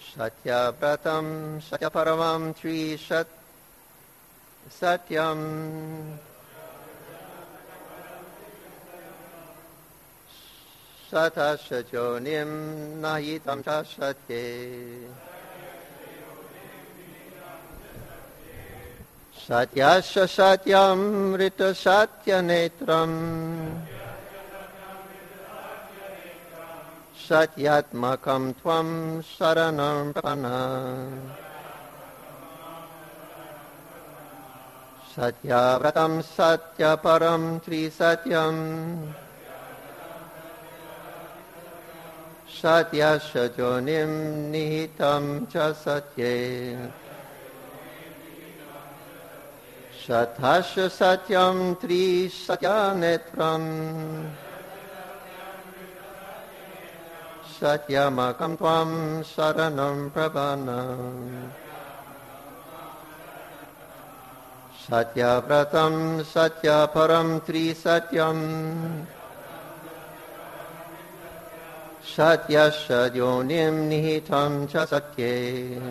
Satyabratam Satyaparamam Tri Satyam Satashajonim Nahitam Tasatye Satyasya Satyam Rita Satyanetram Satyatmakam Tvam Saranam Prana Satyavratam Satyaparam Tri Satyam Satyasya Jonim Nihitam Cha Satye Sathasya Satyam Tri Satyanetram Satyamakam Tvam Saranam Prabhanam Satyavratam Satyaparam Tri Satyam Satyasya Yonim Nihitam Cha Satye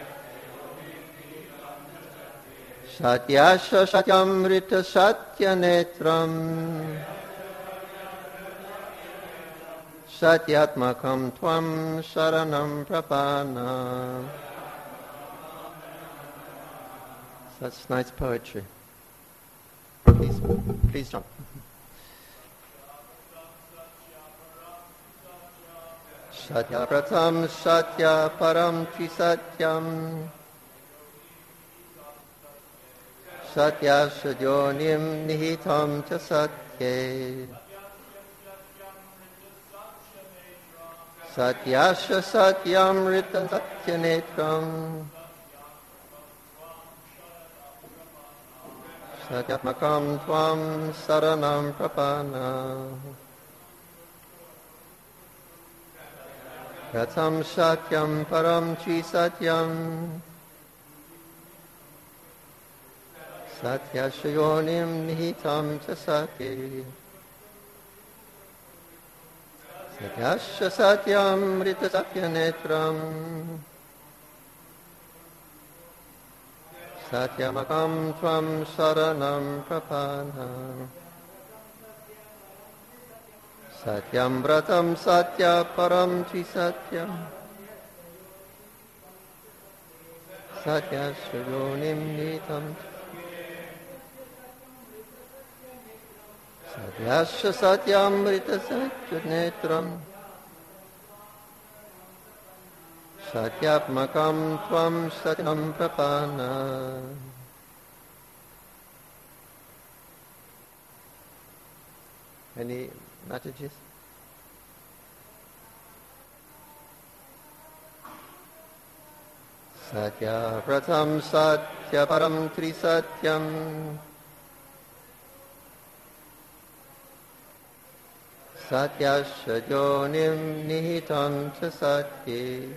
Satyasya Satyam Rita Satyanetram Satyatmakam Tvam Saranam Prabhana. That's nice poetry. Please jump. Satyapratam Satyaparam Trisatyam Satyasya Yonim Nihitam Cha Satye Satyasya Satyam Rita Satyanetram Satyatmakam Tvam Saranam Prabhana Pratam Satyam Param Tri Satyam Satyasya Yonim Nihitam Cha Satye Satyasya Satyam Rita Satyanetram Satyamakam Tvam Saranam Prabhana Satyam Vratam Satyaparam Tri Satyam Satyasya Yonim Nihitam Satyasya Satyam Rita Satyanetram Satyatmakam Tvam Satyam Prabhana. Any messages? Satya Pratam Satya Param Tri Satyam Satyasya Yonim Nihitam Cha Satye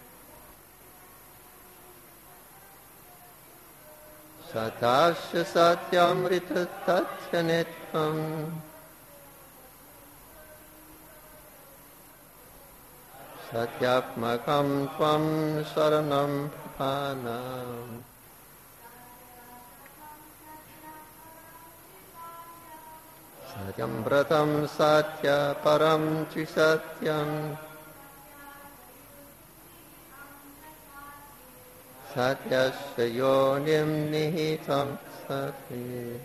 Satasya Satyam Rita Satyanetram Satyatmakam Tvam Saranam Prabhana Satyam Vratam Satya Param Tri Satyam Satyasya Yonim Nihitam Satye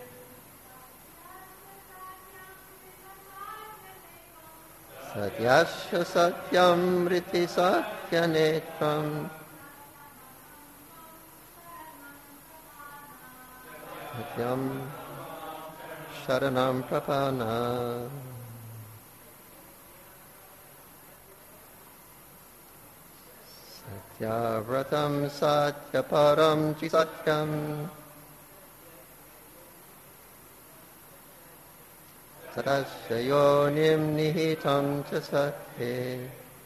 Satyasya Satyam Riti Satyanetram Satyam Sharanam Prabhana Satyavratam Satyaparam Tri Satyam Satasya Yonim Nihitam Cha Satye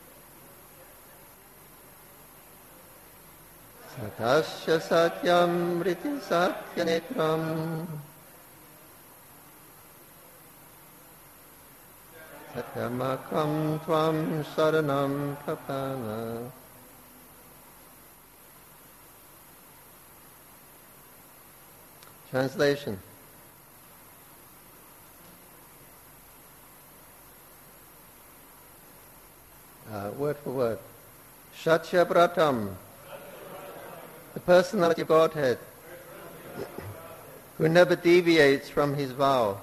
Satasya Satyam Riti Satyanetram Satyamakam Tvam Saranam Prabhana Translation. Word for word. Satya Pratam, the personality of Godhead, who never deviates from his vow.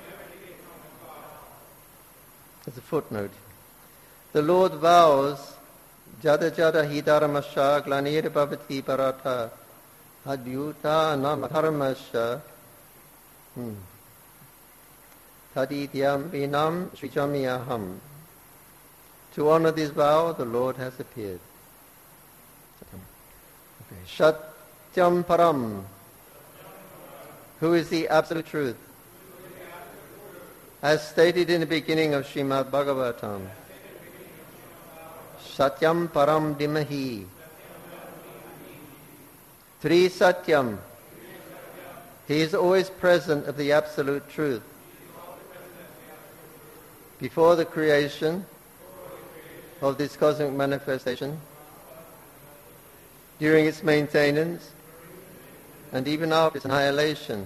As a footnote. The Lord vows, Jada Jada Hidaramasha Glanir Bhavati Parata Adyuta Namadharamasha Tadityam Vinam Srijamiyaham. To honor this vow, the Lord has appeared. Satyam Param, who is the absolute truth, as stated in the beginning of Srimad Bhagavatam. Satyam Param Dhimahi. Tri Satyam. He is always present of the absolute truth. Before the creation of this cosmic manifestation, during its maintenance, and even after its annihilation.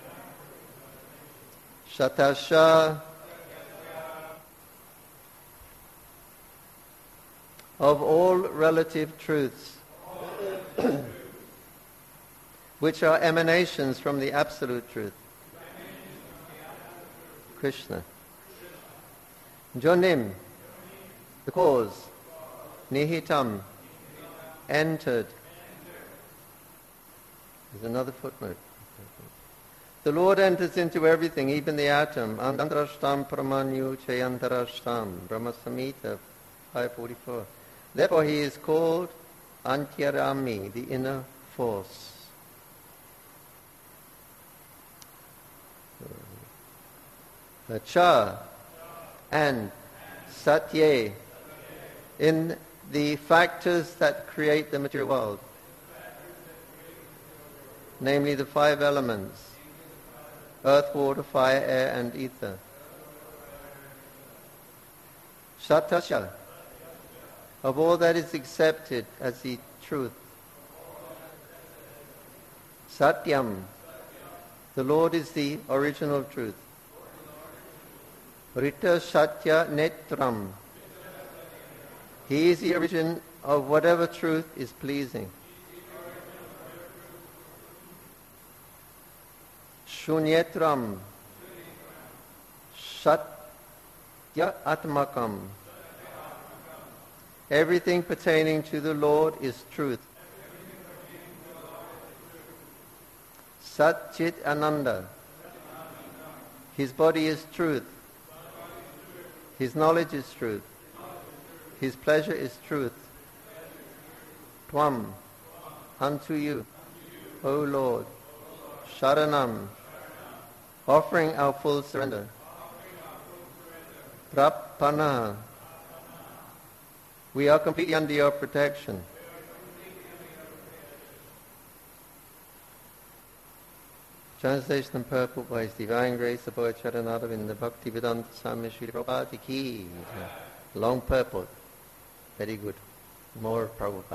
Shatasha, of all relative truths, which are emanations from the absolute truth. Krishna. Jonim, the cause. Nihitam, entered. There's another footnote. The Lord enters into everything, even the atom. Antarashtam pramanyu chayantarashtam. Brahma Samhita 544. Therefore he is called Antyarami, the inner force. Cha and Satye, in the factors that create the material world, namely the 5 elements, earth, water, fire, air, and ether. Satasya, of all that is accepted as the truth. Satyam, the Lord is the original truth. Rita Satya Netram, he is the origin of whatever truth is pleasing. Shunyetram, Satya Atmakam, everything pertaining to the Lord is truth. Satchit Ananda, his body is truth. His knowledge is truth. His pleasure is truth. Tvam, unto you, O Lord, Sharanam, offering our full surrender. Prapana, we are completely under your protection. Translation and purport by His Divine Grace, the Boy Charanada in the Bhakti Vedanta Swami Srila Prabhupada Ki. Long purport. Very good. More Prabhupada.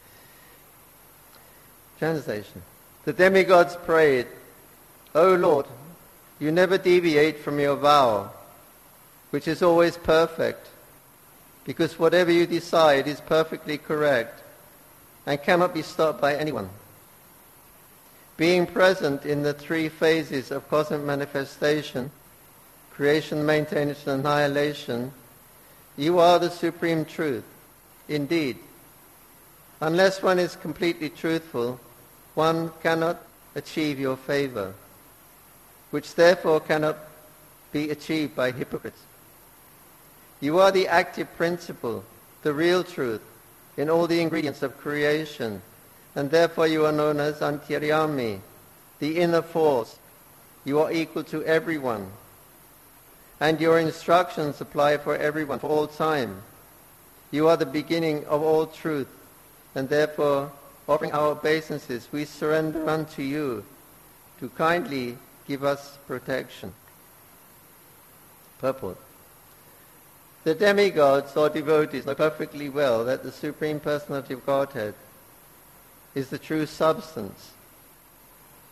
Translation. The demigods prayed, O Lord, you never deviate from your vow, which is always perfect, because whatever you decide is perfectly correct and cannot be stopped by anyone. Being present in the 3 phases of cosmic manifestation, creation, maintenance, and annihilation, you are the supreme truth. Indeed, unless one is completely truthful, one cannot achieve your favor, which therefore cannot be achieved by hypocrites. You are the active principle, the real truth, in all the ingredients of creation, and therefore you are known as Antaryami, the inner force. You are equal to everyone, and your instructions apply for everyone, for all time. You are the beginning of all truth, and therefore, offering our obeisances, we surrender unto you to kindly give us protection. Purport. The demigods or devotees know perfectly well that the Supreme Personality of Godhead is the true substance,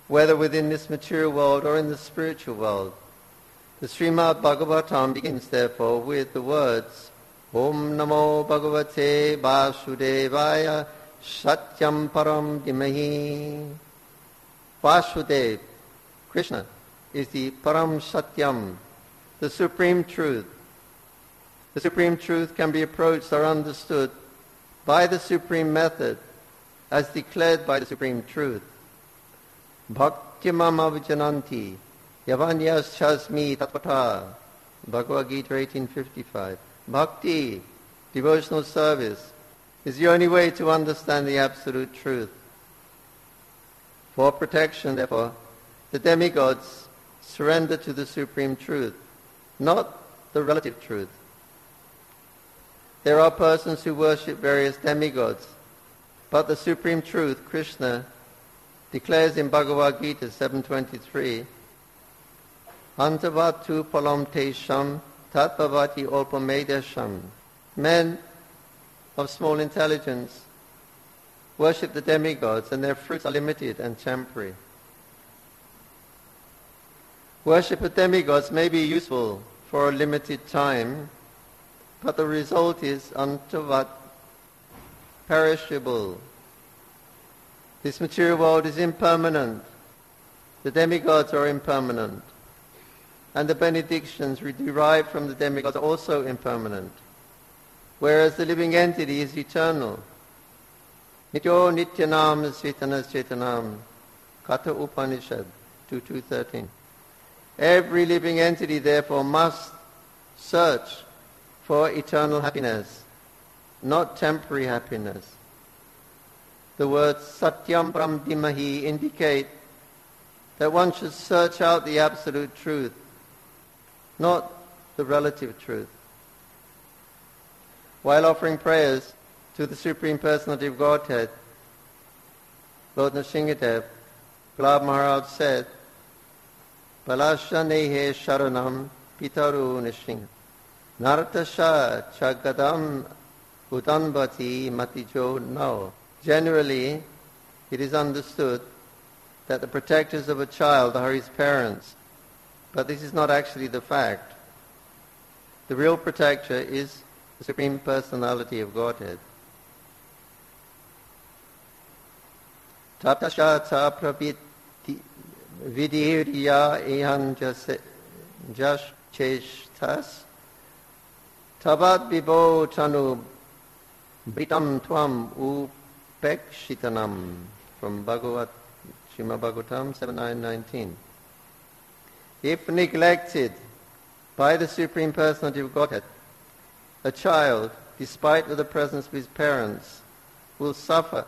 whether within this material world or in the spiritual world. The Srimad Bhagavatam begins therefore with the words, Om Namo Bhagavate Vasudevaya Satyam Param Dhimahi. Vasudev, Krishna, is the Param Satyam, the Supreme Truth. The Supreme Truth can be approached or understood by the Supreme Method as declared by the Supreme Truth. Bhaktimam avijananti yavanyas chasmi tatpata. Bhagavad Gita 1855. Bhakti, devotional service, is the only way to understand the absolute truth. For protection, therefore, the demigods surrender to the Supreme Truth, not the relative truth. There are persons who worship various demigods, but the Supreme Truth, Krishna, declares in Bhagavad Gita 7.23, Antavatu palam tesham tatpavati olpamedesham. Men of small intelligence worship the demigods, and their fruits are limited and temporary. Worship of demigods may be useful for a limited time, but the result is antavat, perishable. This material world is impermanent. The demigods are impermanent. And the benedictions derived from the demigods are also impermanent. Whereas the living entity is eternal. Nityo nityanam svetanas chetanam. Katha Upanishad 2.2.13. Every living entity, therefore, must search for eternal happiness, not temporary happiness. The words Satyam Param Dhimahi indicate that one should search out the absolute truth, not the relative truth. While offering prayers to the Supreme Personality of Godhead, Lord Nrsingadev, Prahlad Maharaj said, Palashanehe Sharanam Pitaru Nrsinga Nartasha Chagadam Udanbati Matijo Nao. Generally, it is understood that the protectors of a child are his parents, but this is not actually the fact. The real protector is the Supreme Personality of Godhead. Tatasha prabhiti vidiriya ehan jascheshtas tabat bibo tanu britam tvam upekshitanam. From Srimad Bhagavatam 7.9.19. If neglected by the Supreme Personality of Godhead, a child, despite the presence of his parents, will suffer.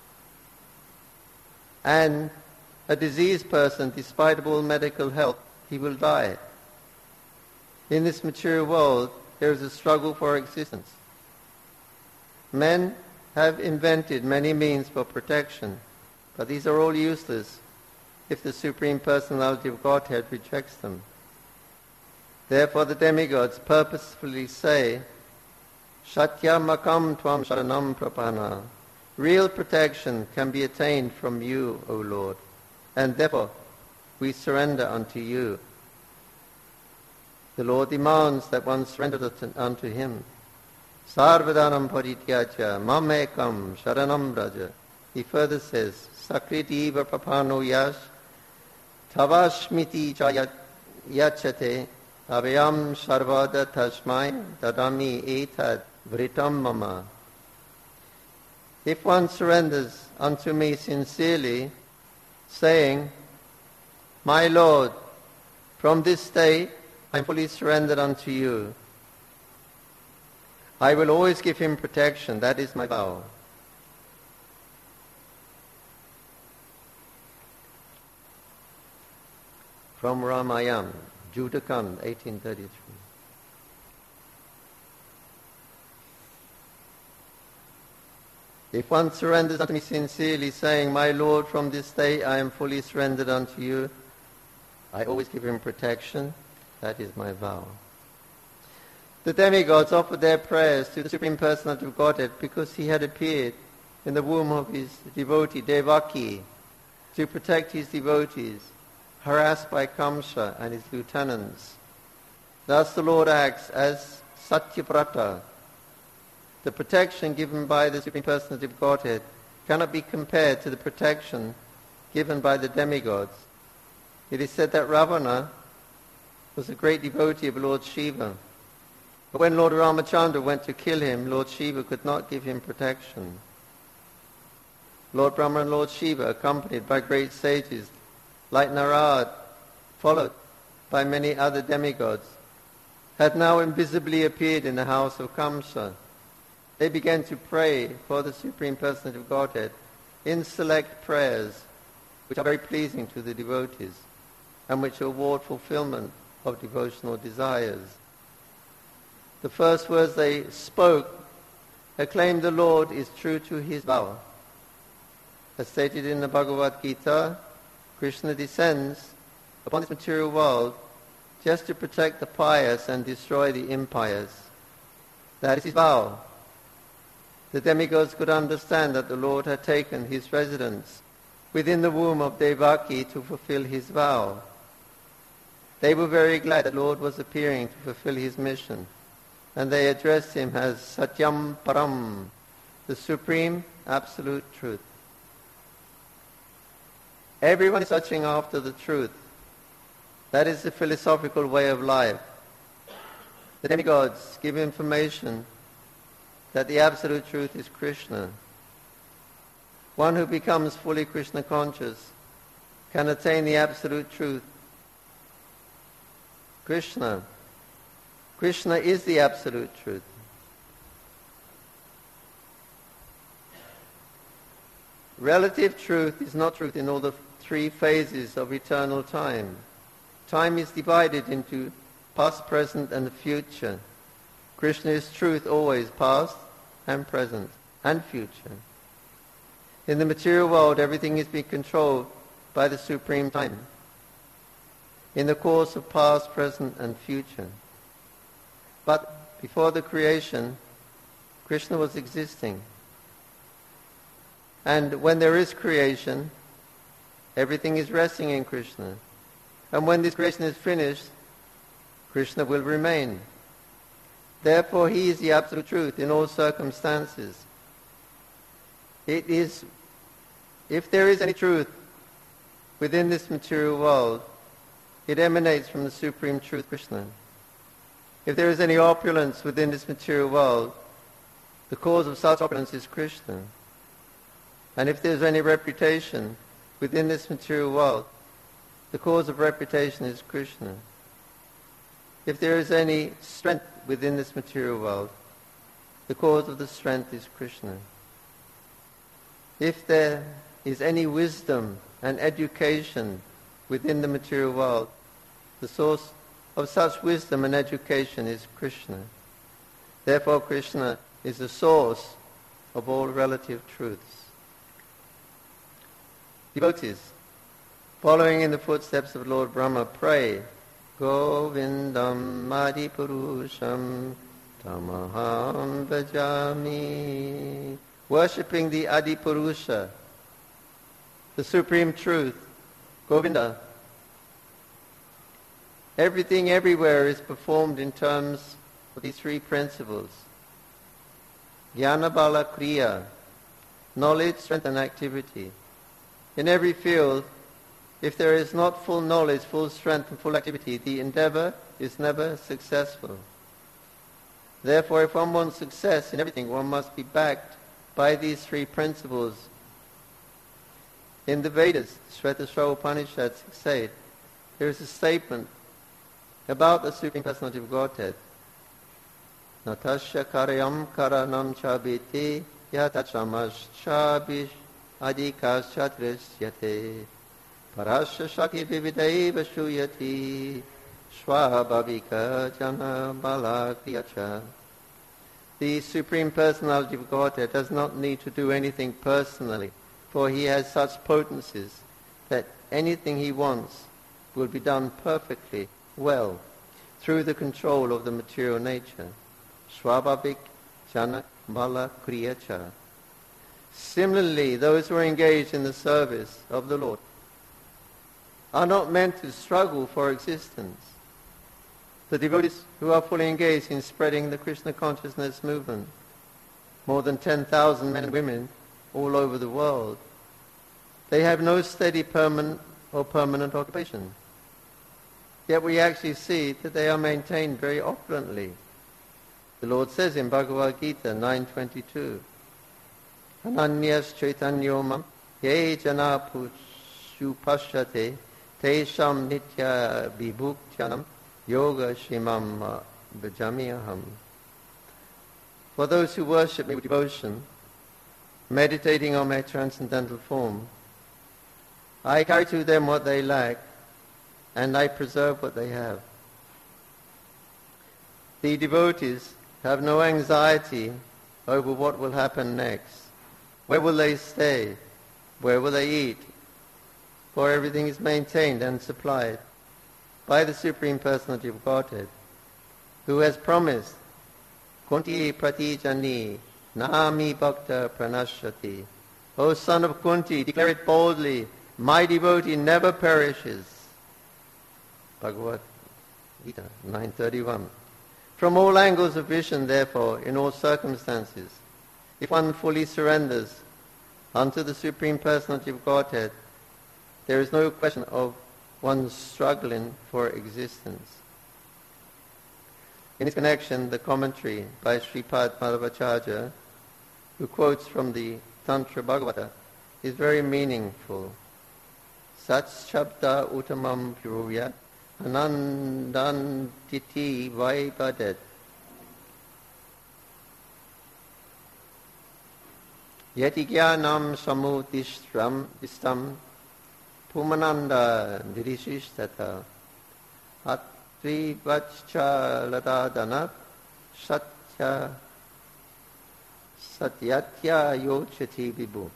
And a diseased person, despite of all medical help, he will die. In this material world, there is a struggle for existence. Men have invented many means for protection, but these are all useless if the Supreme Personality of Godhead rejects them. Therefore the demigods purposefully say, Shatyamakam tvam sharanam prapana. Real protection can be attained from you, O Lord, and therefore we surrender unto you. The Lord demands that one surrender unto him. Sarvadanam parityaja mamekam sharanam raja. He further says, Sakritiva prapano yash tavashmiti yachate avayam sarvada tasmai dadami etad vritam mama. If one surrenders unto me sincerely, saying, My Lord, from this day I fully surrendered unto you, I will always give him protection. That is my vow. From Ramayana, Judakand, 1833. If one surrenders unto me sincerely, saying, My Lord, from this day I am fully surrendered unto you, I always give him protection. That is my vow. The demigods offered their prayers to the Supreme Personality of Godhead because he had appeared in the womb of his devotee Devaki to protect his devotees, harassed by Kamsa and his lieutenants. Thus the Lord acts as Satyavrata. The protection given by the Supreme Personality of Godhead cannot be compared to the protection given by the demigods. It is said that Ravana was a great devotee of Lord Shiva. But when Lord Ramachandra went to kill him, Lord Shiva could not give him protection. Lord Brahma and Lord Shiva, accompanied by great sages like Narad, followed by many other demigods, had now invisibly appeared in the house of Kamsa. They began to pray for the Supreme Personality of Godhead in select prayers, which are very pleasing to the devotees, and which award fulfillment of devotional desires. The first words they spoke acclaimed the Lord is true to his vow. As stated in the Bhagavad Gita, Krishna descends upon this material world just to protect the pious and destroy the impious. That is his vow. The demigods could understand that the Lord had taken his residence within the womb of Devaki to fulfill his vow. They were very glad that the Lord was appearing to fulfill his mission, and they addressed him as Satyam Param, the supreme absolute truth. Everyone is searching after the truth. That is the philosophical way of life. The demigods give information that the absolute truth is Krishna. One who becomes fully Krishna conscious can attain the absolute truth. Krishna is the absolute truth. Relative truth is not truth in all the three phases of eternal time. Time is divided into past, present, and future. Krishna is truth always, past and present and future. In the material world, everything is being controlled by the supreme time, in the course of past, present, and future. But before the creation, Krishna was existing. And when there is creation, everything is resting in Krishna. And when this creation is finished, Krishna will remain. Therefore, he is the absolute truth in all circumstances. It is, if there is any truth within this material world, it emanates from the supreme truth, Krishna. If there is any opulence within this material world, the cause of such opulence is Krishna. And if there is any reputation within this material world, the cause of reputation is Krishna. If there is any strength within this material world, the cause of the strength is Krishna. If there is any wisdom and education within the material world, the source of such wisdom and education is Krishna. Therefore, Krishna is the source of all relative truths. Devotees, following in the footsteps of Lord Brahma, pray, Govindam Adipurusham Tamaham Bhajami, worshipping the Adipurusha, the supreme truth, Govinda. Everything everywhere is performed in terms of these three principles. Jnana Bala Kriya, knowledge, strength and activity. In every field, if there is not full knowledge, full strength and full activity, the endeavor is never successful. Therefore, if one wants success in everything, one must be backed by these three principles. In the Vedas, Shvetashvara Upanishad 6:8, there is a statement about the Supreme Personality of Godhead. Natasya karyam karanam chabiti yatachamas chabish adikas chatrisyate parasya shaki vividaiva shuyati swabhavika jana balakriyacha. The Supreme Personality of Godhead does not need to do anything personally, for he has such potencies that anything he wants will be done perfectly well through the control of the material nature. Swabhavik jana bala kriyacha. Similarly, those who are engaged in the service of the Lord are not meant to struggle for existence. The devotees who are fully engaged in spreading the Krishna consciousness movement, more than 10,000 men and women all over the world, they have no steady permanent occupation. Yet we actually see that they are maintained very opulently. The Lord says in Bhagavad Gita 9:22, Ananyas chaitanyomam ye jana pushupashyate tesham nitya vibhuktyanam yoga shimam bhajamiyaham. For those who worship me with devotion, meditating on my transcendental form, I carry to them what they lack, and I preserve what they have. The devotees have no anxiety over what will happen next. Where will they stay? Where will they eat? For everything is maintained and supplied by the Supreme Personality of Godhead, who has promised, Kunti pratijani nami bhakta pranashyati. O son of Kunti, declare it boldly, my devotee never perishes. Bhagavad Gita 9:31. From all angles of vision, therefore, in all circumstances, if one fully surrenders unto the Supreme Personality of Godhead, there is no question of one struggling for existence. In this connection, the commentary by Sripad Madhavacharya, who quotes from the Tantra Bhagavata, is very meaningful. Sat Shabda Uttamam Purya Anandantiti Vaipadet. Yeti Jnanam Samudishtam Pumananda Dirishishtata Atvivachcha Ladadana Satyatya Yochati Vibhu.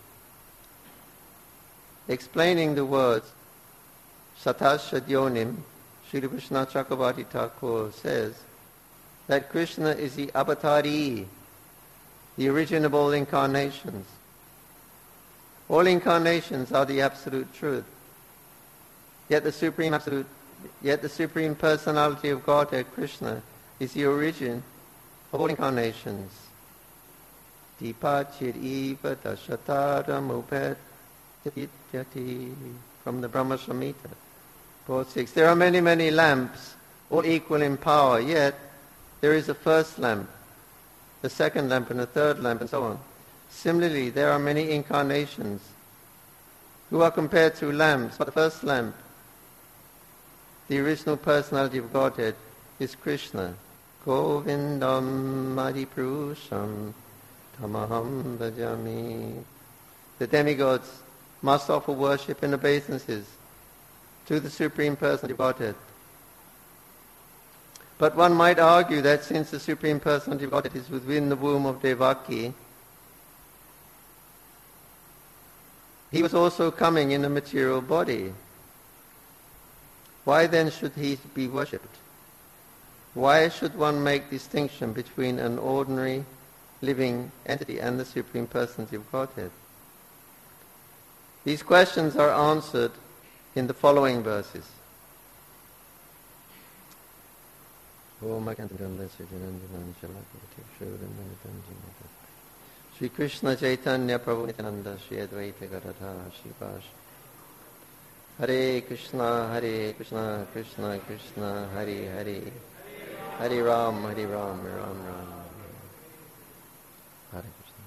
Explaining the words Satasya Srila Krishna Chakravarti Thakur says that Krishna is the avatari, the origin of all incarnations. All incarnations are the absolute truth. Yet the Supreme Personality of Godhead, Krishna, is the origin of all incarnations. Dipachir eva dashataram upet from the Brahma Samhita. 4.6. There are many, many lamps, all equal in power, yet there is a first lamp, the second lamp, and a third lamp, and so on. Similarly, there are many incarnations who are compared to lamps, but the first lamp, the original personality of Godhead, is Krishna. Govindam Adiprusham Tamaham Bhajami. The demigods must offer worship and obeisances to the Supreme Personality of Godhead. But one might argue that since the Supreme Personality of Godhead is within the womb of Devaki, he was also coming in a material body. Why then should he be worshipped? Why should one make distinction between an ordinary living entity and the Supreme Personality of Godhead? These questions are answered in the following verses. Shri Krishna Chaitanya Prabhu Nityananda Shri Advaita Gadadhara Shri Vash Hare Krishna Krishna Krishna Hare Hare Hare Ram Ram Ram Hare Krishna.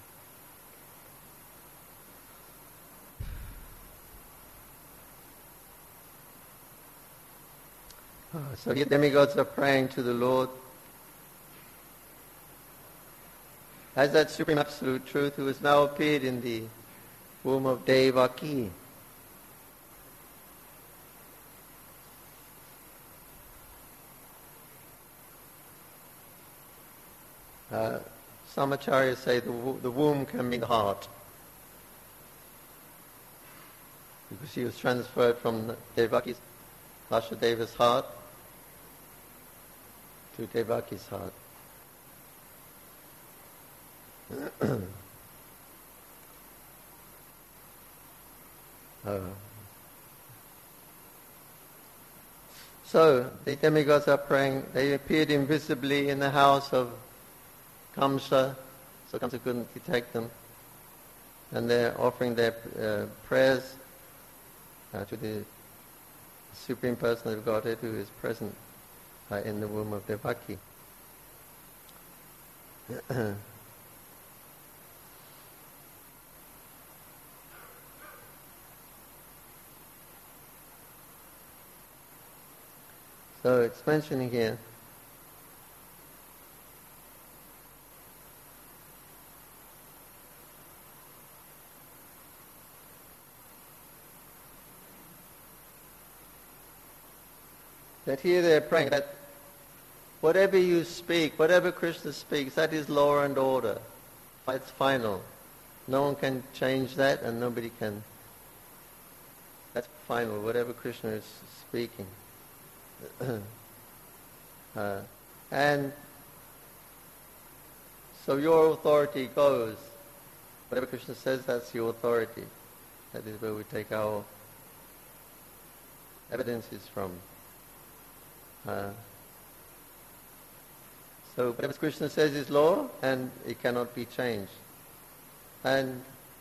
So the demigods are praying to the Lord as that Supreme Absolute Truth who has now appeared in the womb of Devaki. Some acharyas say the womb can mean the heart, because she was transferred from Devaki's, Vasudeva's heart to Devaki's heart. So the demigods are praying. They appeared invisibly in the house of Kamsa, so Kamsa couldn't detect them. And they're offering their prayers to the Supreme Person of Godhead who is present in the womb of Devaki. So it's mentioning here that here they're praying that whatever you speak, whatever Krishna speaks, that is law and order. It's final. No one can change that and nobody can. That's final, whatever Krishna is speaking. And so your authority goes. Whatever Krishna says, that's your authority. That is where we take our evidences from. So whatever Krishna says is law, and it cannot be changed. And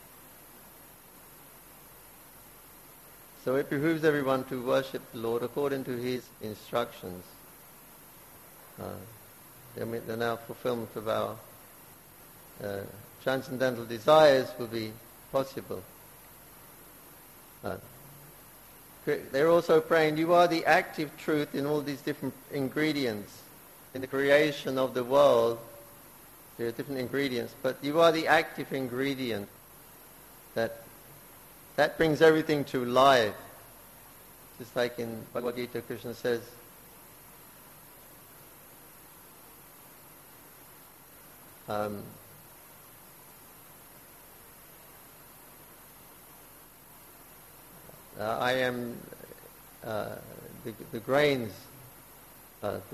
so it behooves everyone to worship the Lord according to His instructions. The now fulfillment of our transcendental desires will be possible. They're also praying, you are the active truth in all these different ingredients. In the creation of the world, there are different ingredients, but you are the active ingredient that brings everything to life. Just like in Bhagavad Gita, Krishna says, I am the grains. What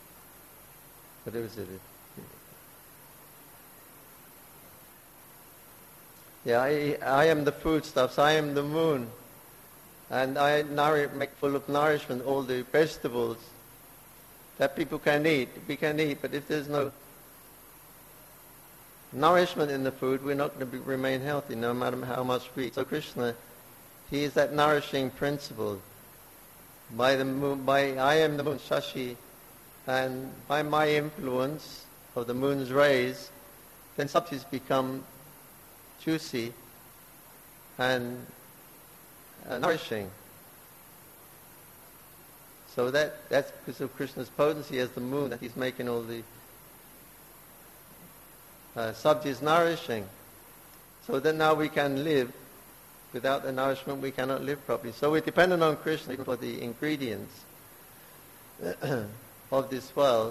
is it? Yeah, I am the foodstuffs. I am the moon, and I make full of nourishment all the vegetables that people can eat. We can eat, but if there's no nourishment in the food, we're not going to remain healthy, no matter how much we eat. So Krishna, He is that nourishing principle. By the moon, I am the moon, Shashi, and by my influence of the moon's rays, then substances become juicy and nourishing. So that's because of Krishna's potency as the moon, that He's making all the subjects nourishing. So that now we can live. Without the nourishment, we cannot live properly. So we're dependent on Krishna for the ingredients of this world.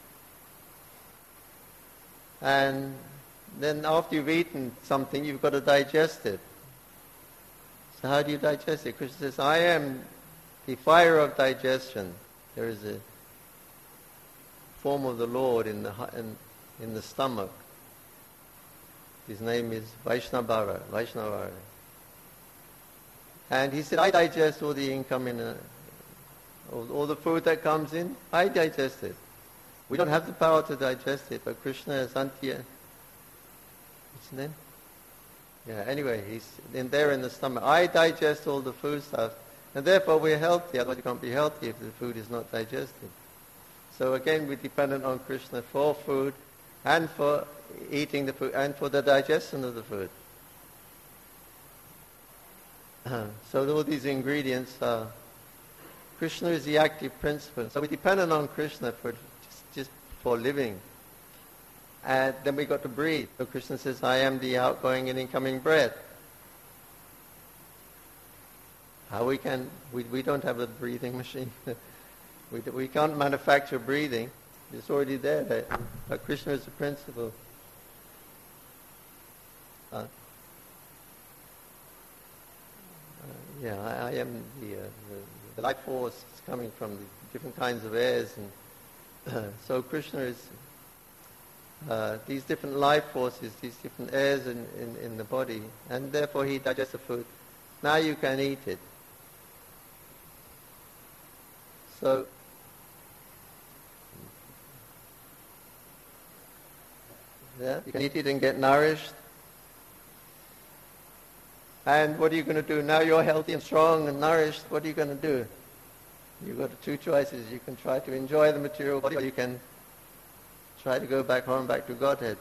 And then after you've eaten something, you've got to digest it. So how do you digest it? Krishna says, I am the fire of digestion. There is a form of the Lord in the stomach. His name is Vaishnavara. And he said, I digest all the incoming, all the food that comes in, I digest it. We don't have the power to digest it, but Krishna is Antya. What's his name? Yeah, anyway, he's in there in the stomach. I digest all the food stuff, and therefore we're healthy. Otherwise you can't be healthy if the food is not digested. So again, we're dependent on Krishna for food, and for eating the food, and for the digestion of the food. So all these ingredients are, Krishna is the active principle. So we're dependent on Krishna for just for living. And then we got to breathe. So Krishna says, I am the outgoing and incoming breath. How we don't have a breathing machine. we can't manufacture breathing. It's already there. But Krishna is the principle. I am the life force coming from the different kinds of airs, and so Krishna is these different life forces, these different airs in the body, and therefore He digests the food. Now you can eat it. So Yeah? You can eat it and get nourished. And what are you going to do? Now you're healthy and strong and nourished, what are you going to do? You've got two choices. You can try to enjoy the material body, or you can try to go back home, back to Godhead.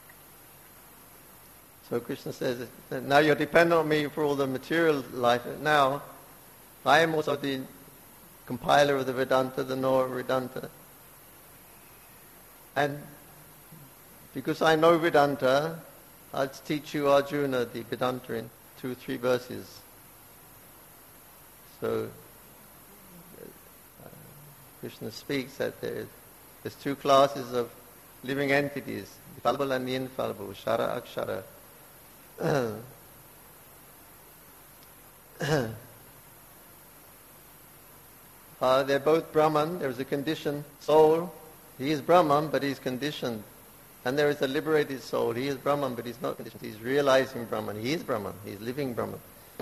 So Krishna says, now you're dependent on me for all the material life. Now, I am also the compiler of the Vedanta, the knower of Vedanta. And because I know Vedanta, I'll teach you Arjuna, the Vedanta, in 2-3 verses. So Krishna speaks that there's two classes of living entities, the fallible and the infallible, Shara Akshara. They're both Brahman. There's a conditioned soul. He is Brahman, but he's conditioned. And there is a liberated soul. He is Brahman, but he's not conditioned. He's realizing Brahman. He is Brahman. He's living Brahman.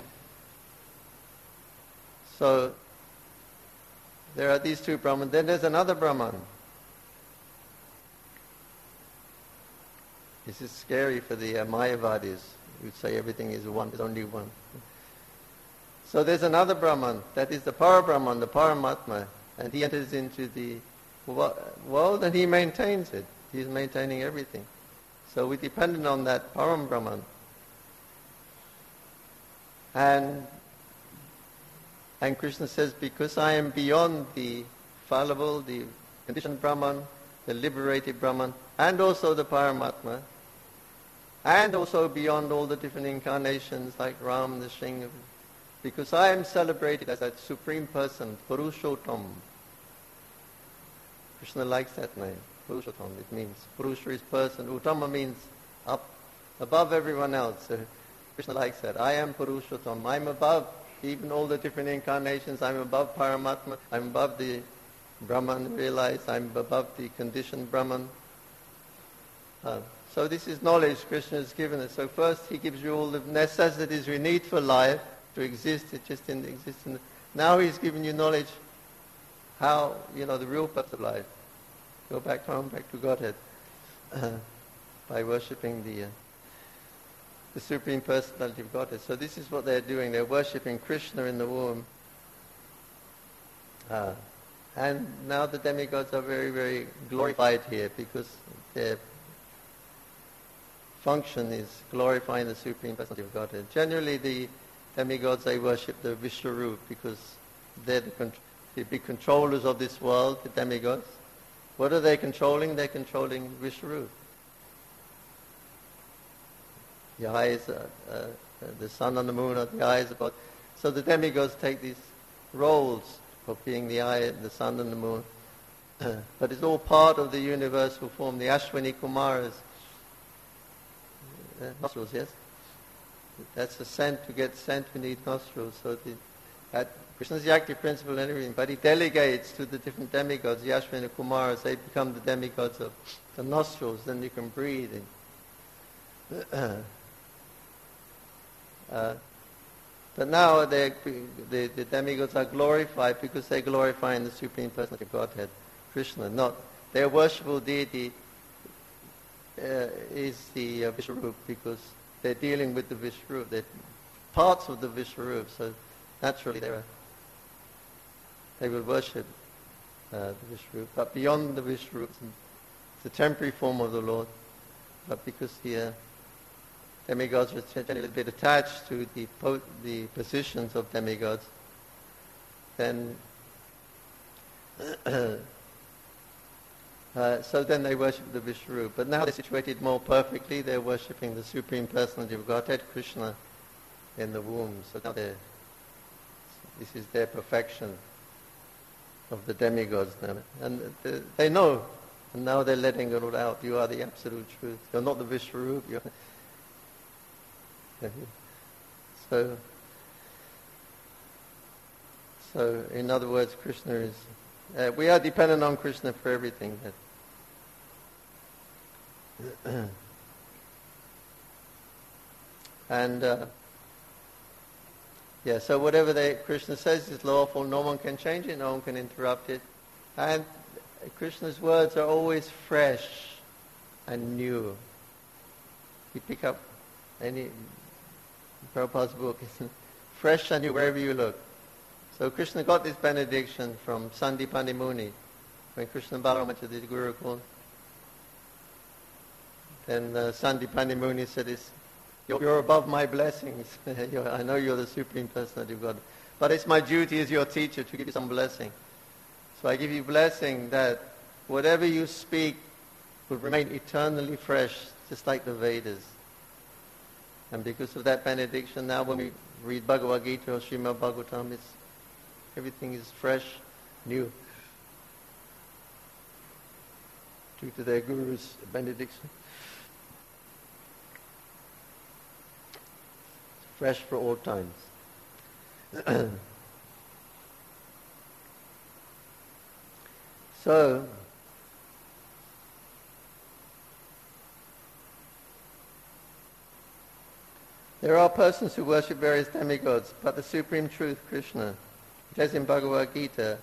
So there are these two Brahman. Then there's another Brahman. This is scary for the Mayavadis, who say everything is one, there's only one. So there's another Brahman, that is the Para-Brahman, the Paramatma, and he enters into the world and he maintains it. He's maintaining everything. So we're dependent on that Param Brahman. And Krishna says, because I am beyond the fallible, the conditioned Brahman, the liberated Brahman, and also the Paramatma, and also beyond all the different incarnations like Ram, the Singh, because I am celebrated as that supreme person, Purushottam. Krishna likes that name, Purushottam. It means Purusha is person, Uttama means up, above everyone else. So Krishna likes that. I am Purushottam. I'm above even all the different incarnations. I'm above Paramatma. I'm above the Brahman realized. I'm above the conditioned Brahman. So this is knowledge Krishna has given us. So first he gives you all the necessities we need for life to exist. It just didn't exist. Now he's given you knowledge how, the real purpose of life. Go back home, back to Godhead, by worshipping the Supreme Personality of Godhead. So this is what they're doing. They're worshipping Krishna in the womb. And now the demigods are very, very glorified here because their function is glorifying the Supreme Personality of Godhead. Generally the demigods, they worship the Vishwarup because they're the big controllers of this world, the demigods. What are they controlling? They're controlling Vishwarup. The eyes, the sun and the moon are the eyes of God. So the demigods take these roles of being the eye, the sun and the moon. But it's all part of the universal form. The Ashwini Kumaras, nostrils, yes? That's the scent. To get scent, we need nostrils. So Krishna's the active principle and everything, but he delegates to the different demigods, the Ashwini Kumaras. They become the demigods of the nostrils, then you can breathe in. But now the demigods are glorified because they're glorifying the Supreme Personality of Godhead, Krishna. Not their worshipful deity is the Vishwarup because they're dealing with the Vishwarup. They're parts of the Vishwarup, so naturally they will worship the Vishwarup. But beyond the Vishwarup, it's a temporary form of the Lord. But because the demigods are generally a little bit attached to the positions of demigods, then so then they worship the Vishwarup. But now they're situated more perfectly. They're worshipping the Supreme Personality of Godhead, Krishna, in the womb. So now this is their perfection of the demigods now. And they know. And now they're letting it all out. You are the absolute truth. You're not the Vishwarup. So in other words, Krishna is... we are dependent on Krishna for everything. And so whatever Krishna says is lawful. No one can change it. No one can interrupt it. And Krishna's words are always fresh and new. you pick up any Prabhupada's book, it's fresh and new wherever you look. So Krishna got this benediction from Sandipani Muni when Krishna Balaram went to the Gurukul. Then Sandipani Muni said, "You're above my blessings. I know you're the Supreme Personality of God, but it's my duty as your teacher to give you some blessing. So I give you blessing that whatever you speak will remain eternally fresh, just like the Vedas." And because of that benediction, now when we read Bhagavad Gita or Srimad Bhagavatam, everything is fresh, new, due to their Guru's benediction. Fresh for all times. So, there are persons who worship various demigods, but the Supreme Truth, Krishna, it says in Bhagavad Gita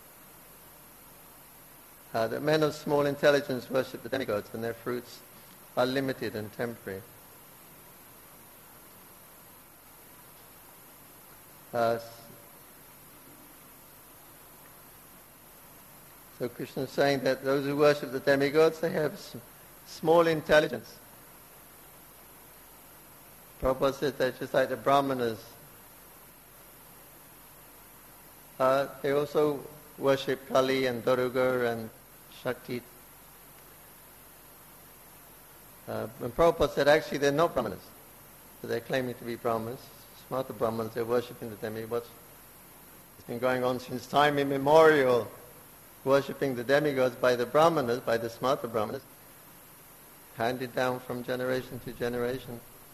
that men of small intelligence worship the demigods and their fruits are limited and temporary. So Krishna is saying that those who worship the demigods, they have small intelligence. Prabhupada said that just like the Brahmanas, they also worship Kali and Daruga and Shakti. And Prabhupada said actually they're not Brahmanas. So they're claiming to be Brahmanas. Smarta Brahmanas, they're worshipping the demigods. It's been going on since time immemorial, worshipping the demigods by the Brahmanas, by the Smarta Brahmanas, handed down from generation to generation.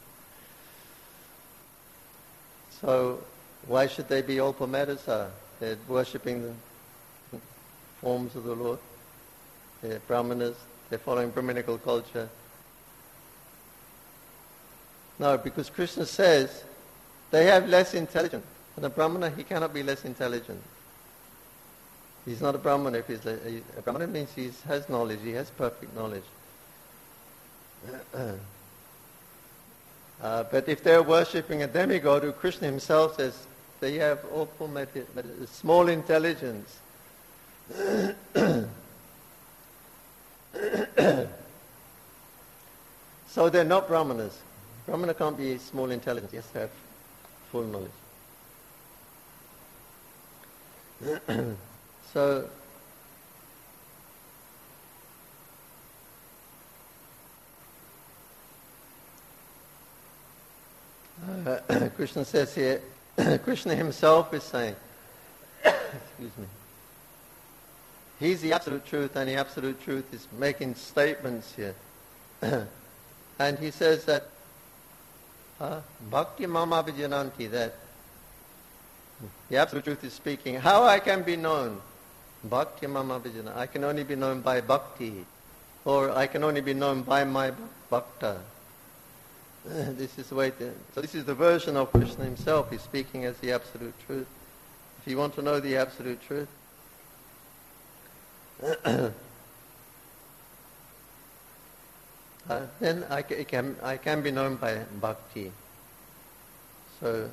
So why should they be Alpamedasa? They're worshipping the forms of the Lord. They're Brahmanas. They're following Brahminical culture. No, because Krishna says they have less intelligence. And a Brahmana, he cannot be less intelligent. He's not a Brahmana. If a Brahmana means he has knowledge. He has perfect knowledge. But if they're worshipping a demigod, who Krishna himself says they have awful small intelligence. So they're not Brahmanas. Brahmana can't be small intelligence. He has to have full knowledge. So Krishna says here, Krishna himself is saying, excuse me, he's the absolute truth, and the absolute truth is making statements here. And he says that Bhakti Mama Vijayananti, that the absolute truth is speaking. How I can be known? Bhakti Mama Vijayananti. I can only be known by bhakti, or I can only be known by my bhakta. This is the way so this is the version of Krishna himself. He's speaking as the absolute truth. If you want to know the absolute truth, then I can be known by bhakti. So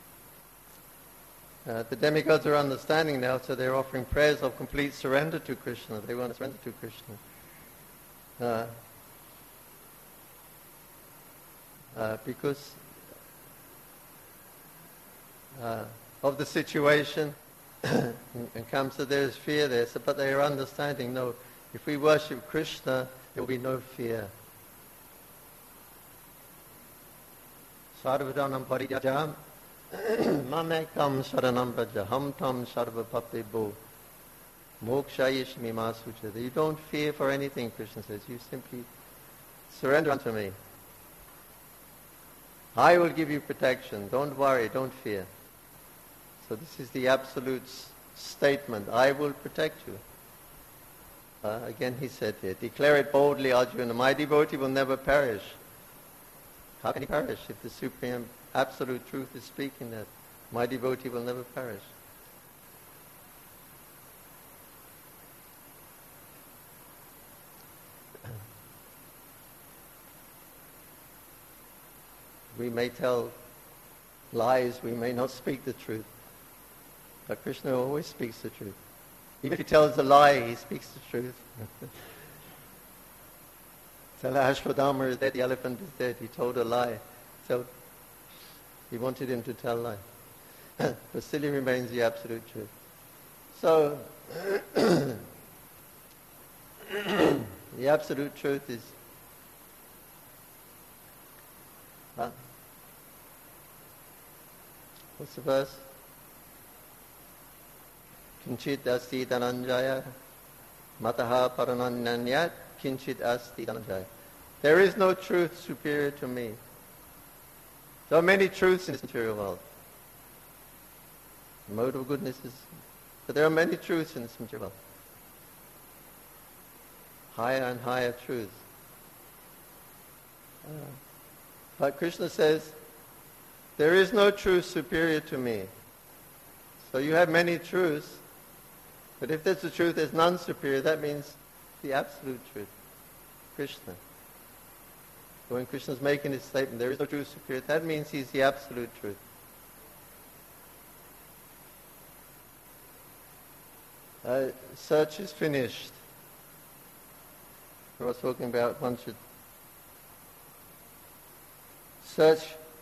the demigods are understanding now, so they're offering prayers of complete surrender to Krishna. They want to surrender to Krishna. Because of the situation, and comes that there is fear there, so, but they are understanding, no, if we worship Krishna, there will be no fear. Sarvadanam parijajam mamekam saranam brajaham tam sarva papebo mokshayishmi masucha. You don't fear for anything, Krishna says. You simply surrender unto me. I will give you protection. Don't worry, don't fear. So this is the absolute statement. I will protect you. Again he said here, declare it boldly, Arjuna. My devotee will never perish. How can he perish if the Supreme Absolute Truth is speaking that? My devotee will never perish. We may tell lies, we may not speak the truth. But Krishna always speaks the truth. Even if he tells a lie, he speaks the truth. So Ashwadama is dead, the elephant is dead. He told a lie. So he wanted him to tell a lie. But still he remains the absolute truth. So the absolute truth is what's the verse? Kinchit asti dhananjaya mataha parananyanyat kinchit asti dhananjaya. There is no truth superior to me. There are many truths in this material world. The mode of goodness is... But there are many truths in this material world. Higher and higher truths. But Krishna says, there is no truth superior to me. So you have many truths, but if there's a truth, there's none superior, that means the absolute truth, Krishna. So when Krishna's making his statement, there is no truth superior, that means he's the absolute truth. Search is finished. I was talking about one should search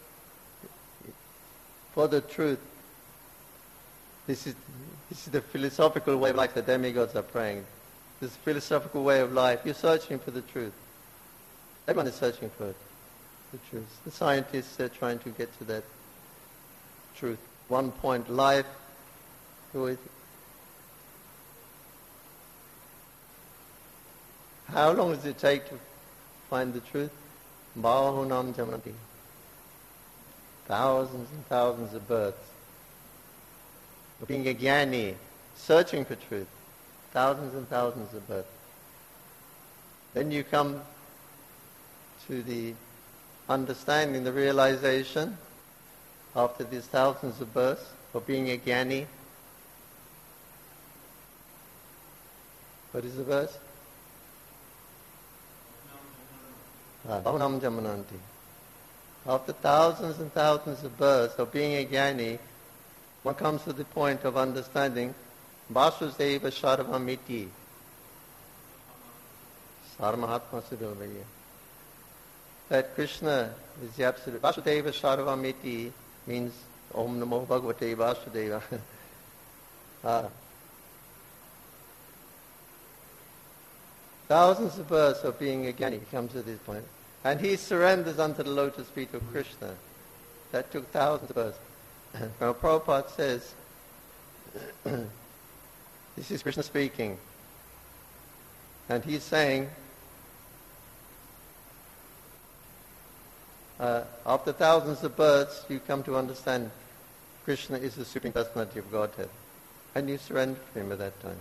for the truth. This is the philosophical way of life the demigods are praying. This philosophical way of life. You're searching for the truth. Everyone is searching for the truth. The scientists are trying to get to that truth. One point life. How long does it take to find the truth? Bahunam Jamanati. Thousands and thousands of births. Being a jnani, searching for truth. Thousands and thousands of births. Then you come to the understanding, the realization, after these thousands of births, of being a jnani. What is the verse? Bahunam Jamananti. After thousands and thousands of births of being a jnani, one comes to the point of understanding Vasudeva Sarvamiti. Sarmahatma Sudhavaya. That Krishna is the absolute. Vasudeva Sarvamiti means Om Namo Bhagavate Vasudeva. Thousands of births of being a jnani, he comes to this point. And he surrenders unto the lotus feet of Krishna. That took thousands of births. Now Prabhupada says, this is Krishna speaking. And he's saying, after thousands of births, you come to understand Krishna is the Supreme Personality of Godhead. And you surrender to him at that time.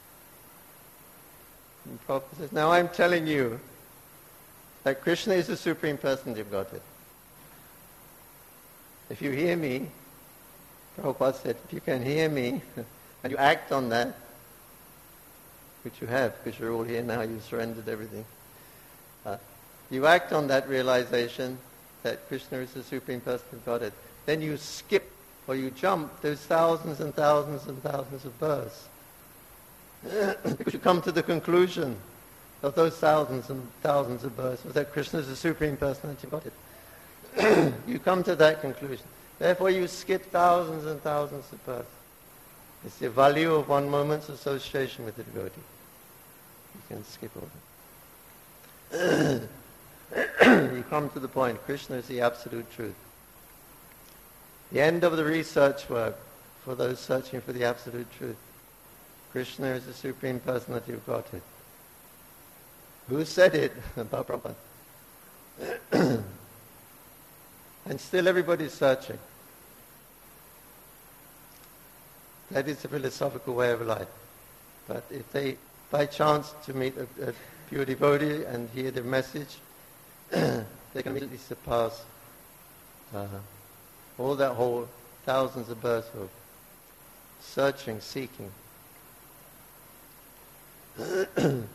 And Prabhupada says, now I'm telling you that Krishna is the Supreme Personality of Godhead. If you hear me, Prabhupada said, if you can hear me and you act on that, which you have, because you're all here now, you've surrendered everything. You act on that realization that Krishna is the Supreme Personality of Godhead. Then you skip or you jump those thousands and thousands and thousands of births. Because you come to the conclusion of those thousands and thousands of births that Krishna is the Supreme Personality of Godhead. You come to that conclusion. Therefore you skip thousands and thousands of births. It's the value of one moment's association with the devotee. You can skip all that. You come to the point, Krishna is the absolute truth. The end of the research work for those searching for the absolute truth. Krishna is the Supreme Personality of Godhead. Who said it? Prabhupada. And still everybody's searching. That is the philosophical way of life. But if they, by chance, to meet a pure devotee and hear the message, they can immediately surpass all that whole thousands of births of searching, seeking.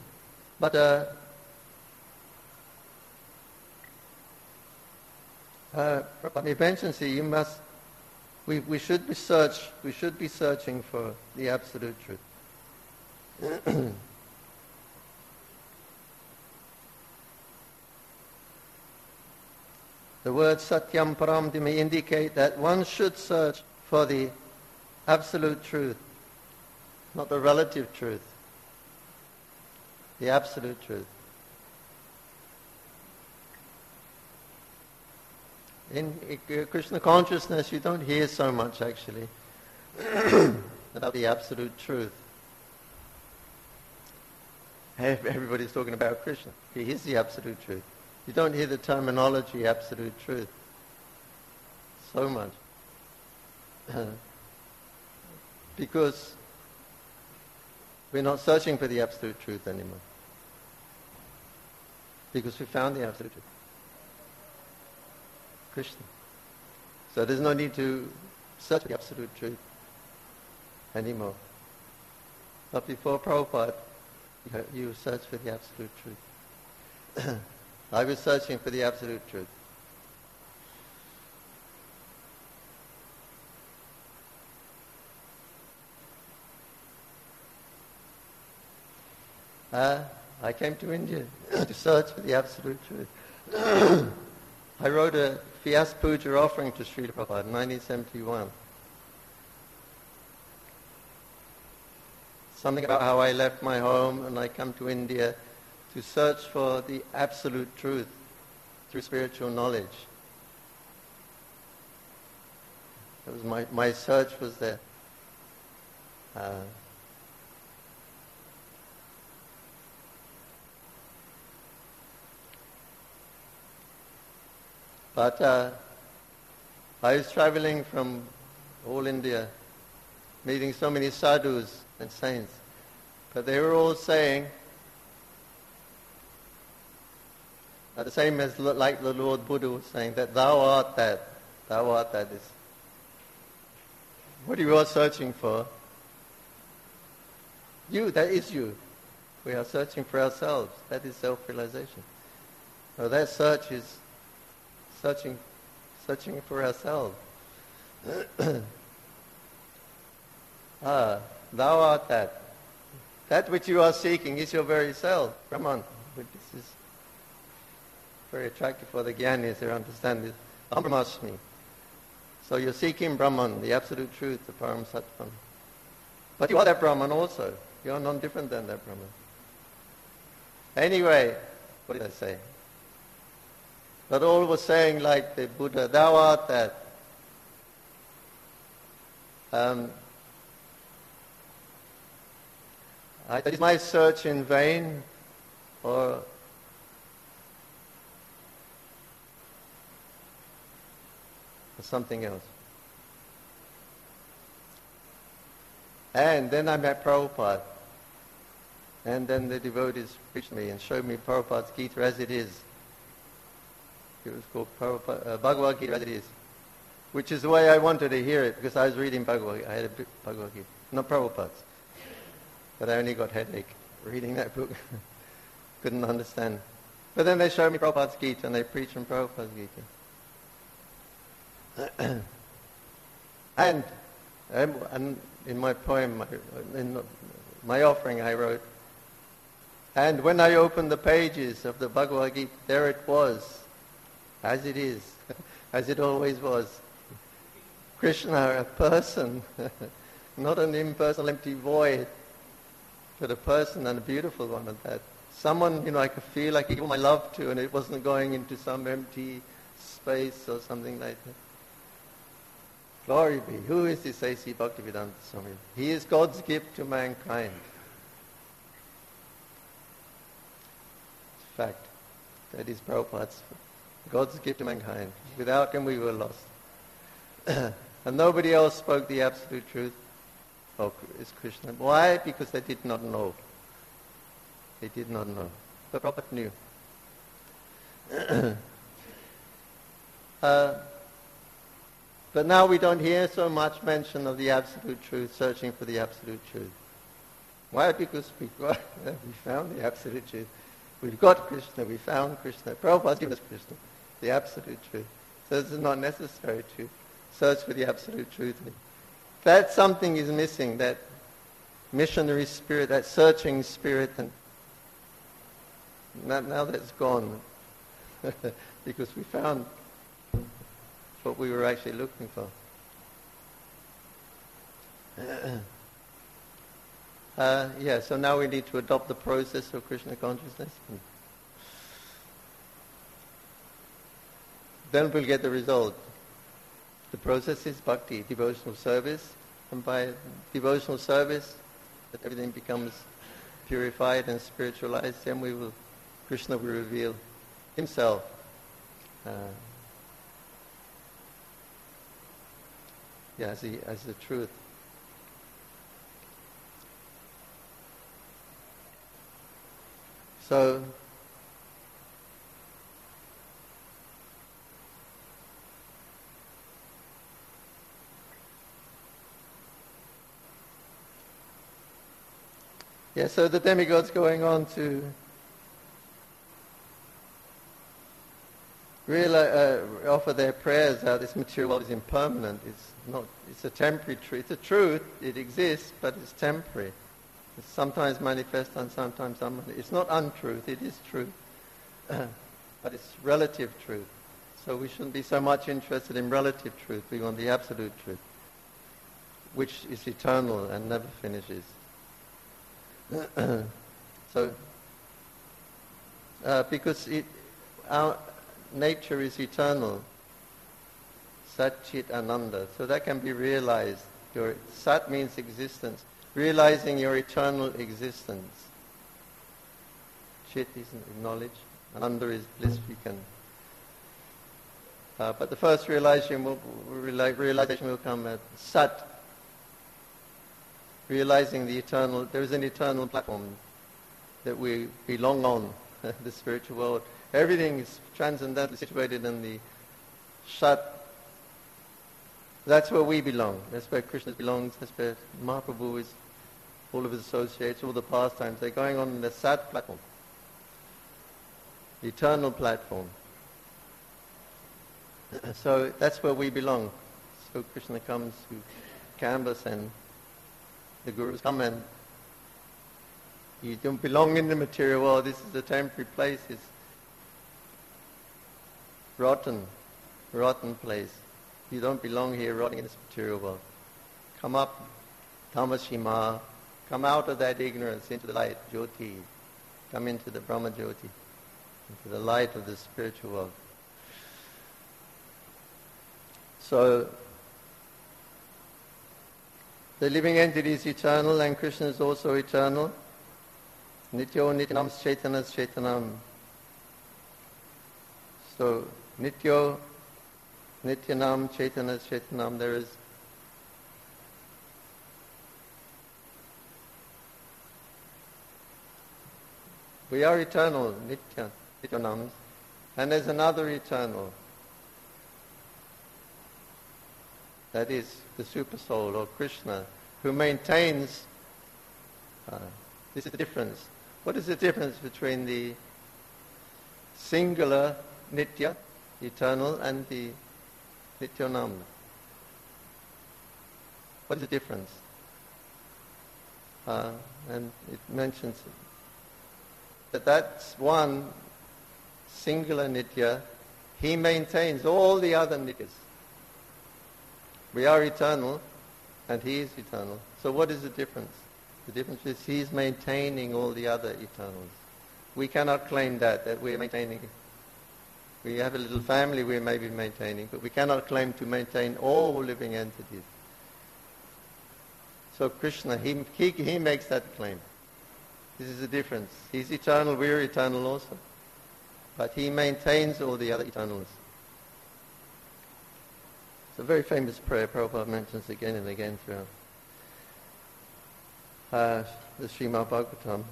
But But eventually we should be searching for the absolute truth. The word satyam param may indicate that one should search for the absolute truth, not the relative truth, the absolute truth. In Krishna consciousness, you don't hear so much actually about the absolute truth. Everybody's talking about Krishna. He is the absolute truth. You don't hear the terminology absolute truth so much. Because we're not searching for the absolute truth anymore. Because we found the absolute truth. Krishna. So there's no need to search for the absolute truth anymore. But before Prabhupada, you search for the absolute truth. I was searching for the absolute truth. I came to India to search for the absolute truth. I wrote a Vyas Puja offering to Srila Prabhupada in 1971. Something about how I left my home and I come to India to search for the absolute truth through spiritual knowledge. It was my search was there. But I was traveling from all India, meeting so many sadhus and saints, but they were all saying, the same as like the Lord Buddha was saying, that thou art that is. What you are searching for, you, that is you. We are searching for ourselves. That is self-realization. So that search is searching for ourselves. Thou art that. That which you are seeking is your very self. Brahman. This is very attractive for the Jnanis who understand this. Aham Brahmasmi. So you're seeking Brahman, the absolute truth, the Param Sattvam. But you are that Brahman also. You are none different than that Brahman. Anyway, what did I say? But all was saying like the Buddha, thou art that. Is my search in vain, or something else? And then I met Prabhupada. And then the devotees preached me and showed me Prabhupada's Gita as it is. It was called Bhagavad Gita as it is. Which is the way I wanted to hear it, because I was reading Bhagavad Gita. I had a Bhagavad Gita, not Prabhupada's. But I only got headache reading that book. Couldn't understand. But then they showed me Prabhupada's Gita, and they preached from Prabhupada's Gita. And in my poem, in my offering I wrote, and when I opened the pages of the Bhagavad Gita, there it was, as it is, as it always was. Krishna, a person, not an impersonal empty void, but a person, and a beautiful one at that. Someone, I could feel like I gave my love to, and it wasn't going into some empty space or something like that. Glory be. Who is this A.C. Bhaktivedanta Swami? He is God's gift to mankind. Fact. That is Prabhupada's God's gift to mankind. Without him we were lost. And nobody else spoke the absolute truth. Oh, is Krishna. Why? Because they did not know. They did not know. But Prabhupada knew. But now we don't hear so much mention of the absolute truth, searching for the absolute truth. Why? Because we found the absolute truth. We've got Krishna, we found Krishna. Prabhupada gives us Krishna, the absolute truth. So it's not necessary to search for the absolute truth. That something is missing, that missionary spirit, that searching spirit, and now that's gone because we found what we were actually looking for. So now we need to adopt the process of Krishna consciousness. Then we'll get the result. The process is bhakti, devotional service, and by devotional service, that everything becomes purified and spiritualized, then Krishna will reveal himself. As the truth. So, so the demigods going on to offer their prayers how this material world is impermanent. It's a temporary truth. It's a truth, it exists, but it's temporary. It's sometimes manifest and sometimes unmanifest. It's not untruth, it is truth. But it's relative truth. So we shouldn't be so much interested in relative truth. We want the absolute truth, which is eternal and never finishes. Because our nature is eternal, Sat Chit Ananda, so that can be realized. Sat means existence, realizing your eternal existence. Chit is knowledge, Ananda is bliss. We can, but the first realization will come at Sat, realizing the eternal. There is an eternal platform that we belong on, the spiritual world. Everything is transcendentally situated in the Sat. That's where we belong. That's where Krishna belongs. That's where Mahaprabhu is. All of his associates, all the pastimes, they're going on the Sat platform, the eternal platform. So that's where we belong. So Krishna comes to canvas, and the gurus come, and you don't belong in the material world. This is a temporary place. It's rotten place. You don't belong here, rotting in this material world. Come up, Tamashima. Come out of that ignorance into the light, Jyoti. Come into the Brahma Jyoti, into the light of the spiritual world. So, the living entity is eternal, and Krishna is also eternal. Nityo Nityanam Chaitanas Chaitanam. So, Nityo Nityanam Chaitanas Chaitanam, there is we are eternal, Nityanam, and there's another eternal. That is the Super Soul, or Krishna, who maintains, this is the difference. What is the difference between the singular Nitya, eternal, and the Nityanam? What is the difference? And it mentions that that's one singular Nitya. He maintains all the other Nityas. We are eternal, and he is eternal. So what is the difference? The difference is he's maintaining all the other eternals. We cannot claim that we're maintaining. We have a little family we may be maintaining, but we cannot claim to maintain all living entities. So Krishna, he makes that claim. This is the difference. He's eternal, we're eternal also. But he maintains all the other eternals. It's a very famous prayer Prabhupada mentions again and again throughout the Srimad Bhagavatam.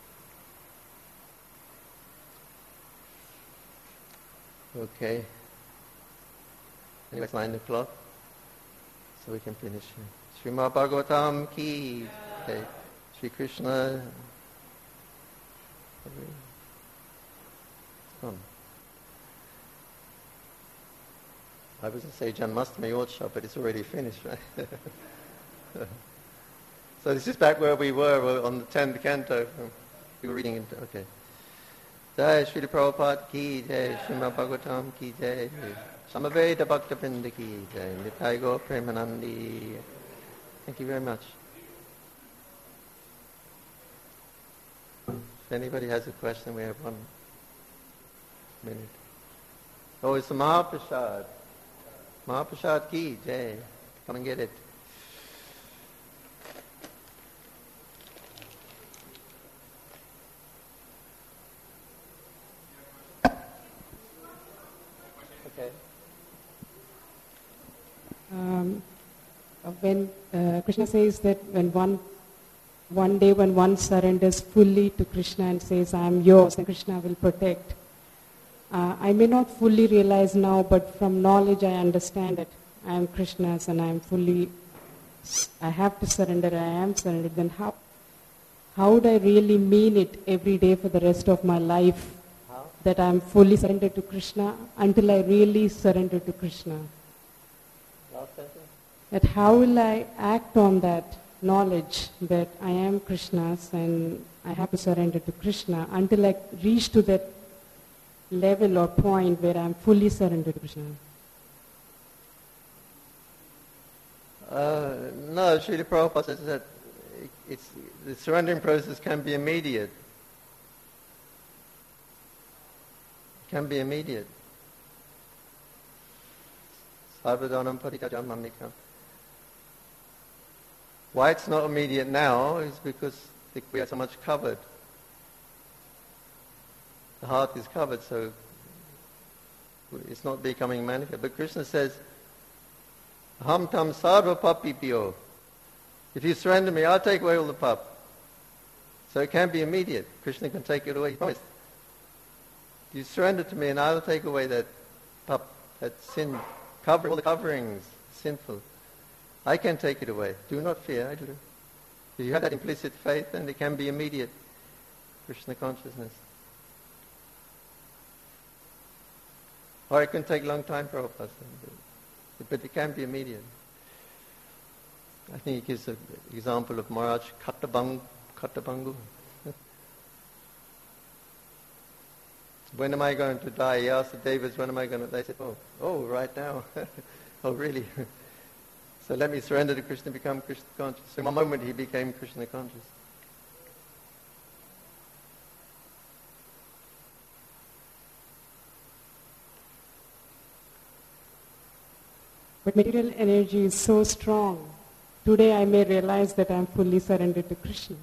Okay. Anyway, it's 9 o'clock, so we can finish here. Srimad Bhagavatam ki. Okay. Shri Krishna. Come. I was going to say Janmashtami Utsav, but it's already finished, right? So this is back where we were on the 10th canto. We were reading it, okay. Jai Srila Prabhupada ki jai, Srimad Bhagavatam ki jai, Samaveda Bhaktavrinda ki jai, Nitai Gaur Premanandi. Thank you very much. If anybody has a question, we have 1 minute. Oh, it's the Mahaprasad. Mahaprasad ki jai. Come and get it. Okay. When Krishna says that when one day when one surrenders fully to Krishna and says, I am yours, then Krishna will protect. I may not fully realize now, but from knowledge I understand that I am Krishna's and I have to surrender, I am surrendered. Then how would I really mean it every day for the rest of my life? How? That I am fully surrendered to Krishna until I really surrender to Krishna. Last sentence? That how will I act on that knowledge that I am Krishna's and I have to surrender to Krishna until I reach to that level or point where I am fully surrendered to Krishna? No, Srila Prabhupada says that the surrendering process can be immediate. It can be immediate. Sarvadhanam Parityajam Mamnikam. Why it's not immediate now is because we are so much covered. The heart is covered, so it's not becoming manifest. But Krishna says, Aham tam sarva papipyo. If you surrender me, I'll take away all the pap. So it can be immediate. Krishna can take it away. He promised. You surrender to me and I will take away that pap, that sin, cover all the coverings, sinful. I can take it away. Do not fear, I do. If you have that implicit faith, then it can be immediate Krishna consciousness. Or it can take a long time, Prabhupada, but it can be immediate. I think he gives an example of Maharaj Kattabangu. When am I going to die? He asked the Devas, when am I going to die? They said, oh, right now. Oh, really? So let me surrender to Krishna, become Krishna conscious. So in one moment he became Krishna conscious. But material energy is so strong. Today I may realize that I am fully surrendered to Krishna.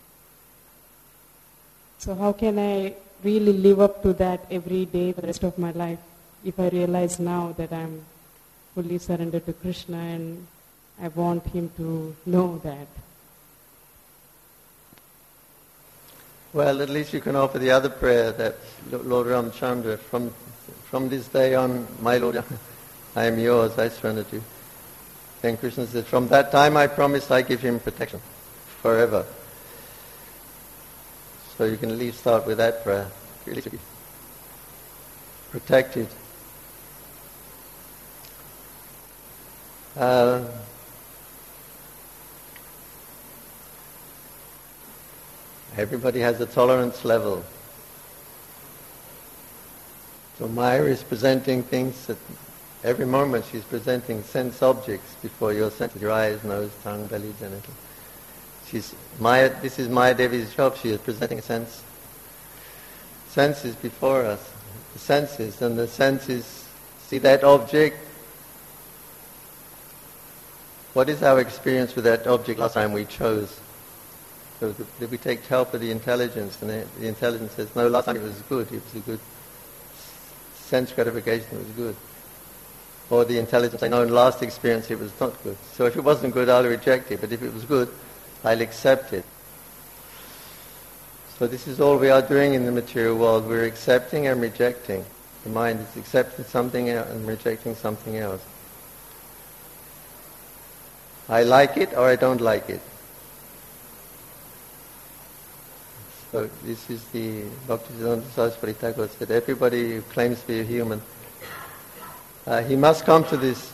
So how can I really live up to that every day for the rest of my life if I realize now that I am fully surrendered to Krishna and I want him to know that? Well, at least you can offer the other prayer that Lord Ramchandra, from this day on, my Lord, I am yours, I surrender to you. Then Krishna says, from that time I promise I give him protection forever. So you can at least start with that prayer. Really to be protected. Everybody has a tolerance level. So Maya is presenting things that every moment she's presenting sense objects before your senses, your eyes, nose, tongue, belly, genital. This is Maya Devi's job. She is presenting senses before us. The senses, and the senses see that object. What is our experience with that object last time we chose? So we take help of the intelligence, and the intelligence says, no, last time it was good. It was a good sense gratification. It was good. Or the intelligence says, no, in last experience it was not good. So if it wasn't good, I'll reject it. But if it was good, I'll accept it. So this is all we are doing in the material world. We're accepting and rejecting. The mind is accepting something else and rejecting something else. I like it or I don't like it. So this is the Bhaktisiddhanta Saraswati Thakur said, everybody who claims to be a human he must come to this,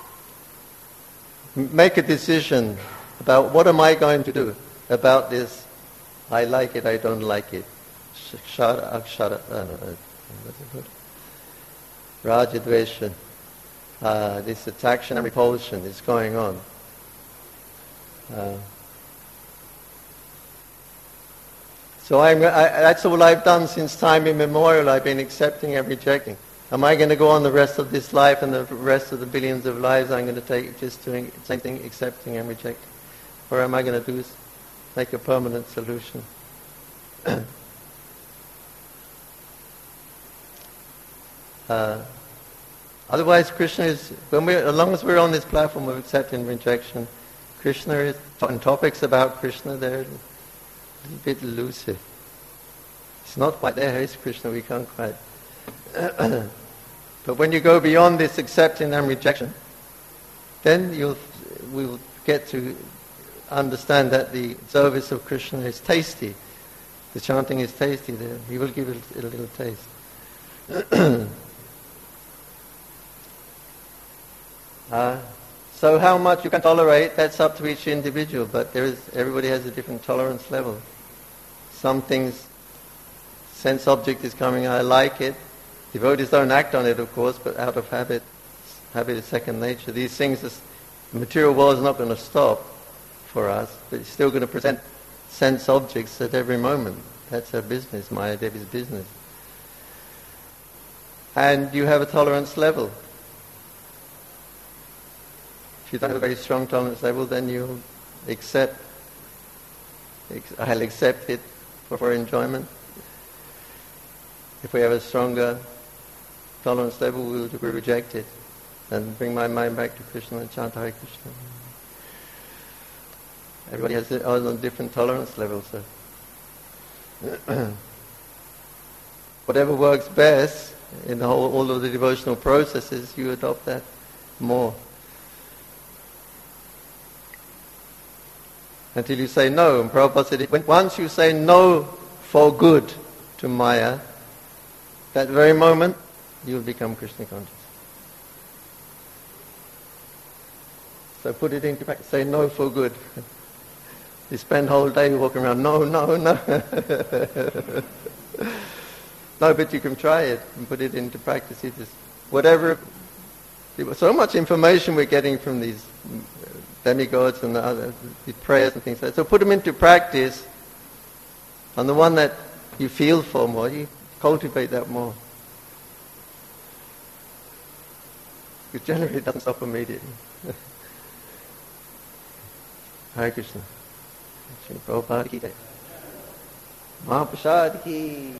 make a decision about what am I going to do about this. I like it, I don't like it. Rajadvesha. This attraction and repulsion is going on. So that's all I've done since time immemorial. I've been accepting and rejecting. Am I going to go on the rest of this life and the rest of the billions of lives I'm going to take just doing the same thing, accepting and rejecting? Or am I going to do is make a permanent solution? Otherwise, Krishna is, as long as we're on this platform of accepting and rejection, Krishna is, and topics about Krishna, they're a little bit elusive. It's not quite there, is Krishna, we can't quite. But when you go beyond this accepting and rejection, then we'll get to understand that the service of Krishna is tasty. The chanting is tasty there. He will give it a little taste. So how much you can tolerate, that's up to each individual, but everybody has a different tolerance level. Some things, sense object is coming, I like it. Devotees don't act on it, of course, but out of habit. Habit is second nature. These things, the material world is not going to stop for us, but it's still going to present sense objects at every moment. That's her business, Maya Devi's business. And you have a tolerance level. If you don't have a very strong tolerance level, then you'll accept. I'll accept it for enjoyment. If we have a stronger tolerance level, we'll reject it and bring my mind back to Krishna and chant Hare Krishna. Everybody has a different tolerance level, so whatever works best in all of the devotional processes, you adopt that more. Until you say no. And Prabhupada said, once you say no for good to Maya, that very moment, you'll become Krishna conscious. So put it into practice. Say no for good. You spend the whole day walking around, no. No, but you can try it and put it into practice. You just, whatever, so much information we're getting from these demigods and the prayers and things like that. So put them into practice. And the one that you feel for more, you cultivate that more. Because generally it doesn't stop immediately. Hare Krishna. Shri Prabhupada ki jai. Mahaprasad ki